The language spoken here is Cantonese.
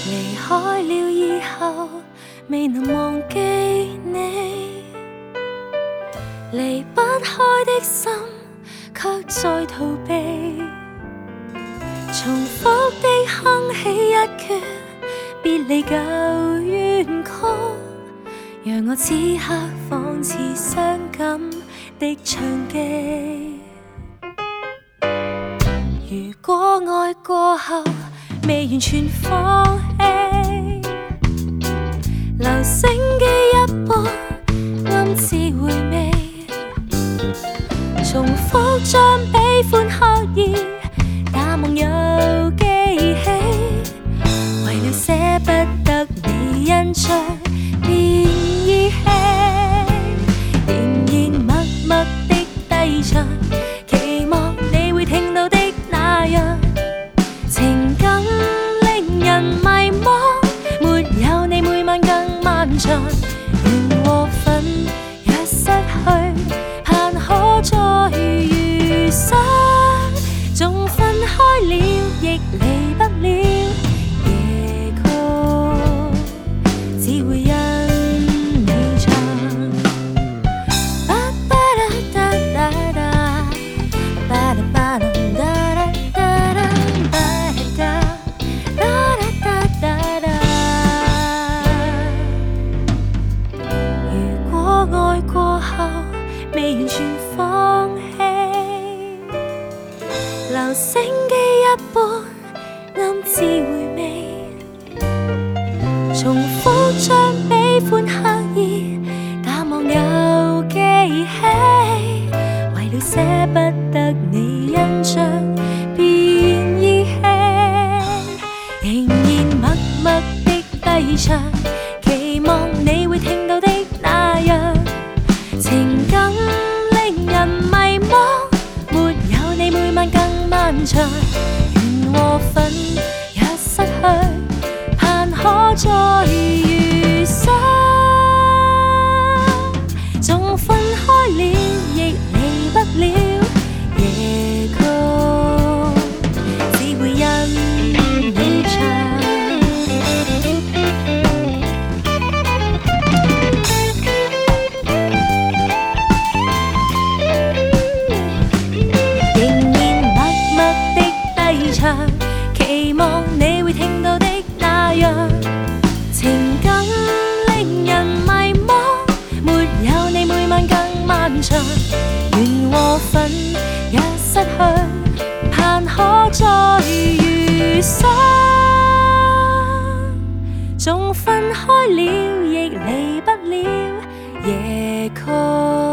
离开了以后，未能忘记你，离不开的心却在逃避，重复地哼起一阙别离旧怨曲，让我此刻仿似伤感的唱机。如果爱过后未完全放弃，留声机一半暗自回味，重复將喜歡刻意淡忘又記起，為了捨不得你印象便遺棄，仍然默默的低唱，期望你會聽到的那樣，情感令人迷惘，沒有你每晚更漫長，緣和份若失去，盼可再遇上，縱分開了亦離不了夜曲，只會因你唱。如果愛過後未完全放棄，留聲機一半暗自回味，重複將喜歡刻意淡忘又記起，為了捨不得你印象便遺棄，仍然默默的低唱，期望你會聽到的那樣，情感令人迷惘，沒有你每晚更漫長，緣和份若失去，盼可再遇上，縱分開了亦離不了夜曲，只會因你唱。期望你會聽到的那樣，情感令人迷惘，沒有你每晚更漫長，緣和份若失去，盼可再遇上，縱分開了亦離不了夜曲。